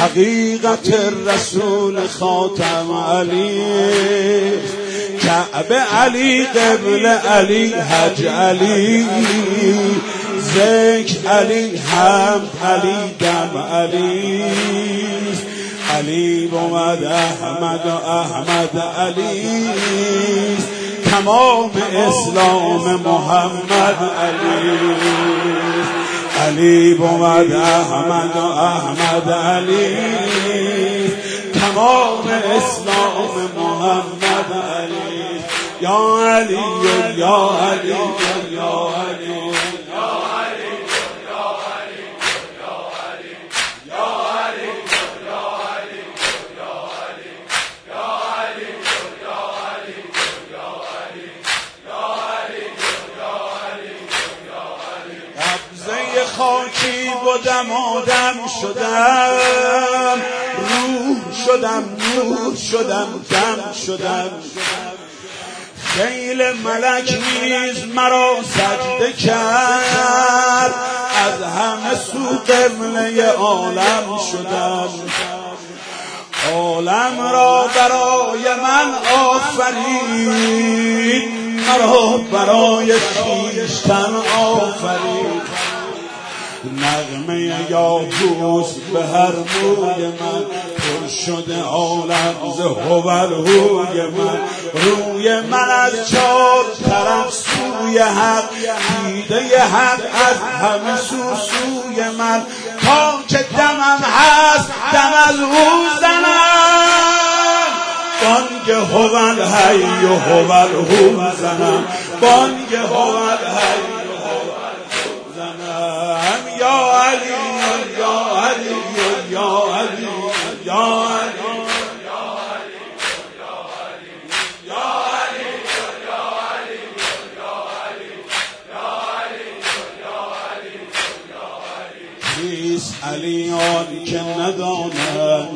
حقیقت رسول خاتم علی، کعبه علی، قبل علی، حج علی، ذکر علی، حمد علی، دم علی، علی بود احمد و احمد علی، تمام اسلام محمد علی، علی بود احمد و احمد علی، تمام اسلام محمد علی، یا علی یا علی یا علی. خاکی بودم آدم شدم، روح شدم نور شدم دم شدم، خیل ملک نیز مرا سجده کرد، از همه سو قبله عالم شدم، عالم را برای من آفرید، مرا برای خویشتن آفرید، نغمه یاهوس به هر موی من پر شده عالم ز هوالهوی من، روی من از چار طرف سوی حق، دیده حق از همه سوی من، تا که دمم هست دم از او زنم، بانگ هوالحی و هوالهو زنم، بانگ هوالحی یا علی یا علی یا علی یا علی کیست علیان که ندانند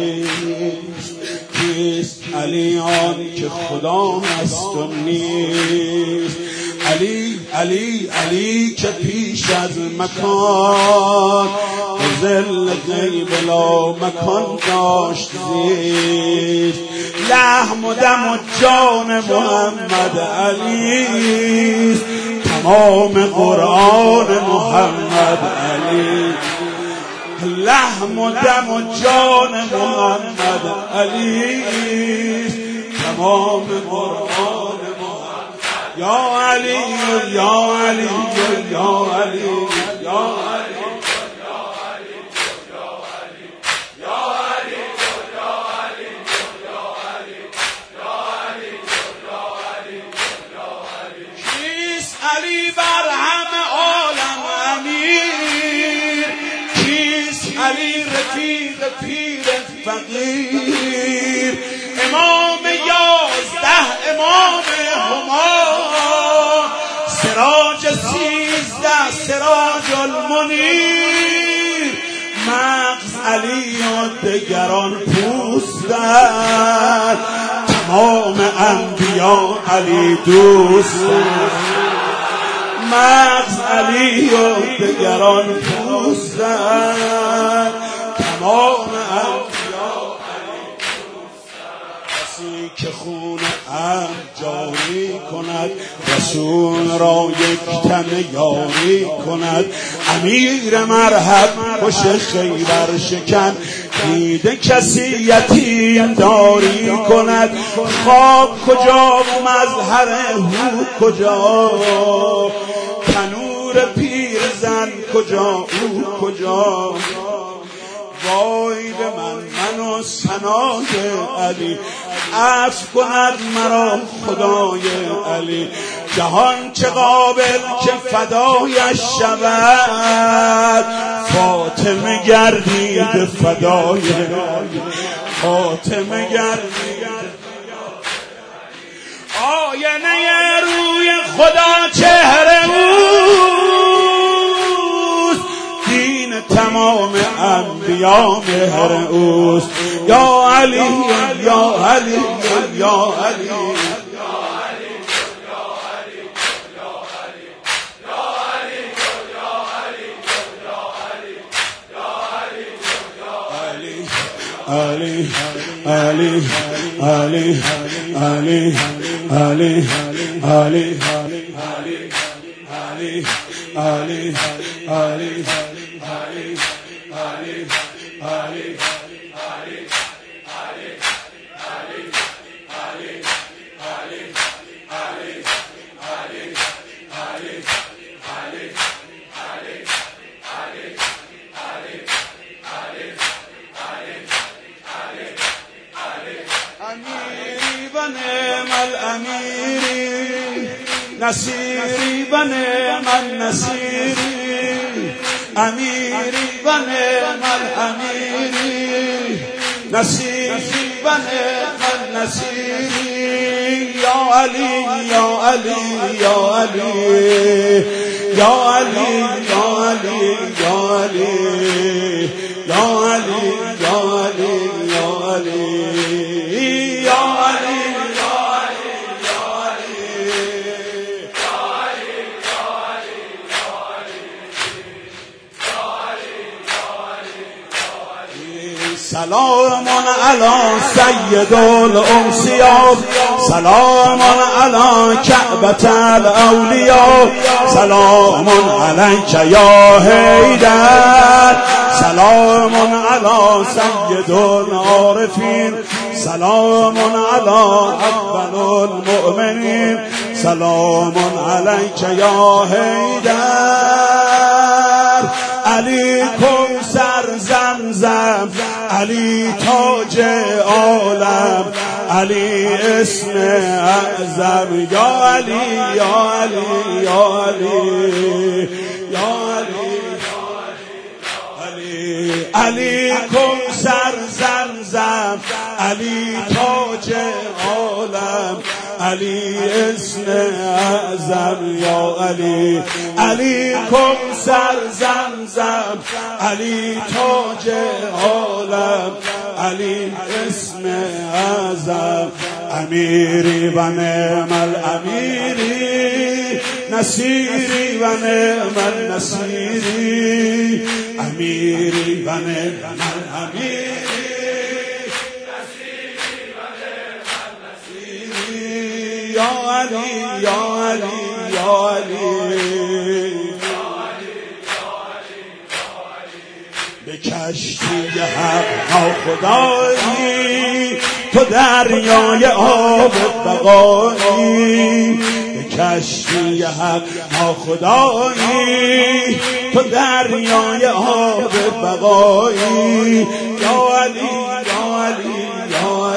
کیست علیان که خدا است و نیست، علی علی علی که پیش از مکان ظل غیب لا مکان داشت زیست، لحم و دم و جان محمد علی، تمام قرآن محمد علی، لحم و دم و جان محمد علی، تمام قرآن یا علی یا علی یا علی یا علی کیست علی بر همه عالم امیر، کیست علی رفیق پیر فقیر، امام 11 امام هما، سراج 13 سراج المنیر، مغز علی و دگران پوستند، تمام انبیا علی دوستند، مغز علی و دگران پوستند، تمام انبیا علی دوستند، کسی که خون جاری کند رسول را یک تن یاری کند، امیر مرحب خوش خیبر شکن، دیده کسی یتیم داری کند، خواب کجا و مظهر هو کجا، تنور پیرزن کجا او کجا، وای به من و ثنای علی، عفو کند مرا خدای علی، جهان چه قابل که فدایش شود، فاطمه گردید فدای فاطمه گردید، آینه روی خدا چهره اوست، دین تمام انبیا مهر اوست، یا علی یا علی یا علی علی علی علی علی علی علی علی علی علی امیری و نعم الامیری نصیری و نعم النصیری امیری و نعم الامیری نصیری و نعم النصیری یا علی یا علی یا علی یا علی یا علی یا علی یا علی یا علی یا علی سلام علی سید الانسیاء سلام علی کعبة الاولیاء سلام علیک یا حیدر سلام علی سید العارفین سلام علی اول المؤمنین سلام علیک یا حیدر علی کوثر زمزم علی تاج عالم علی اسم اعظم یا علی یا علی یا علی یا علی علی کوثر زمزم علی تاج عالم علی اسم اعظم یا علی علی کوثر زمزم علی تاج عالم علی اسم اعظم امیری و نعم الامیری نصیری و نعم النصیری امیری و نعم الامیری یا علی یا علی یا علی به کشتی حق ناخدایی تو دریای آب بقایی به کشتی حق ناخدایی تو دریای آب بقایی یا علی یا علی یا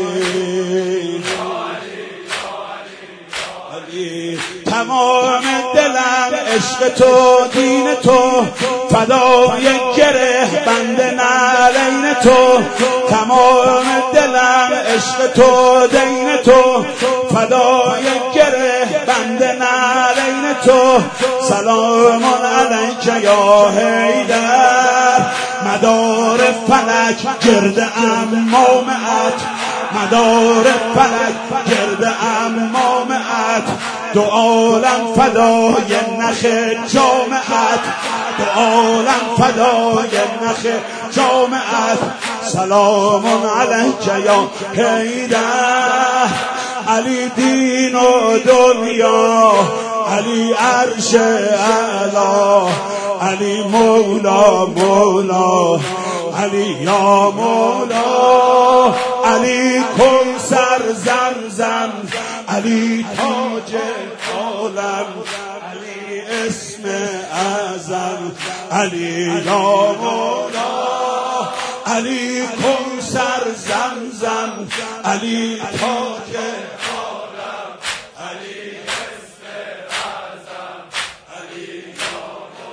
علی تمام دلم عشق تو دین تو فدای گره بند نعلین تو تمام دلم عشق تو دین تو فدای گره بند نعلین تو سلام علیک یا حیدر مدار فلک گرد امامت مدار فلک گرد امامت دو عالم فدای نخ جامعت دو عالم فدای نخ جامعت سلام علیک یا حیدر علی دین و دنیا علی عرش اعلی علی مولا مولا علی یا مولا علی کوثر زمزم علی تاج عالم علی اسم اعظم علی یا مولا علی کوثر زمزم علی تاج عالم علی اسم اعظم علی یا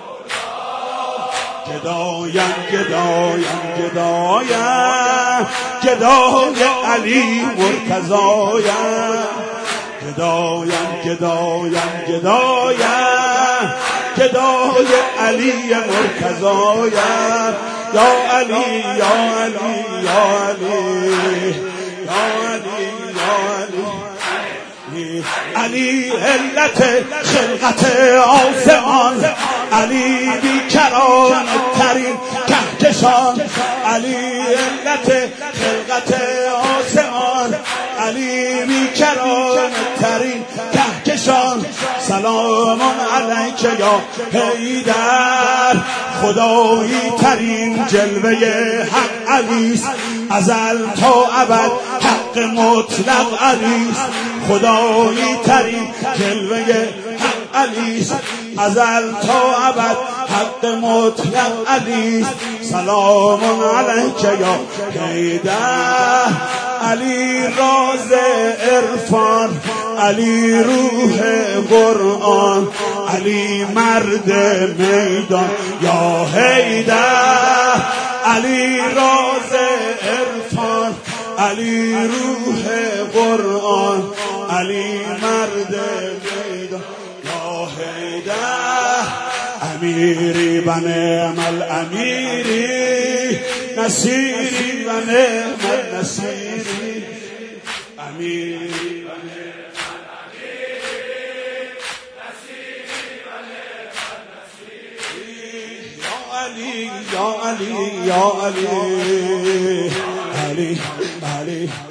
مولا گدایم گدایم گدایم گدای علی مرتضایم گدایم گدایم گدایم گدای علی مرتضایم یا علی یا علی یا علی یا علی یا علی علی علت خلقت آسمان علی بیکران ترین کهکشان، علی علت خلقت آسمان، علی بیکران ترین کهکشان. سلام علیک یا حیدر، خدایی ترین جلوه حق علیست، ازل تا ابد حق مطلق علیست. خدایی ترین جلوه حق علیست، ازل تا ابد حق مطلق علیست. سلام علیک یا حیدر، علی راز عرفان، علی روح قرآن، علی مرد میدان یا حیدر. علی راز عرفان، علی روح قرآن، علی مرد میدان یا حیدر. امیری و نعم الامیری، نصیری و نعم النصیری. امیری و نعم الامیری، نصیری و نعم النصیری. یا علی یا علی یا علی، علی علی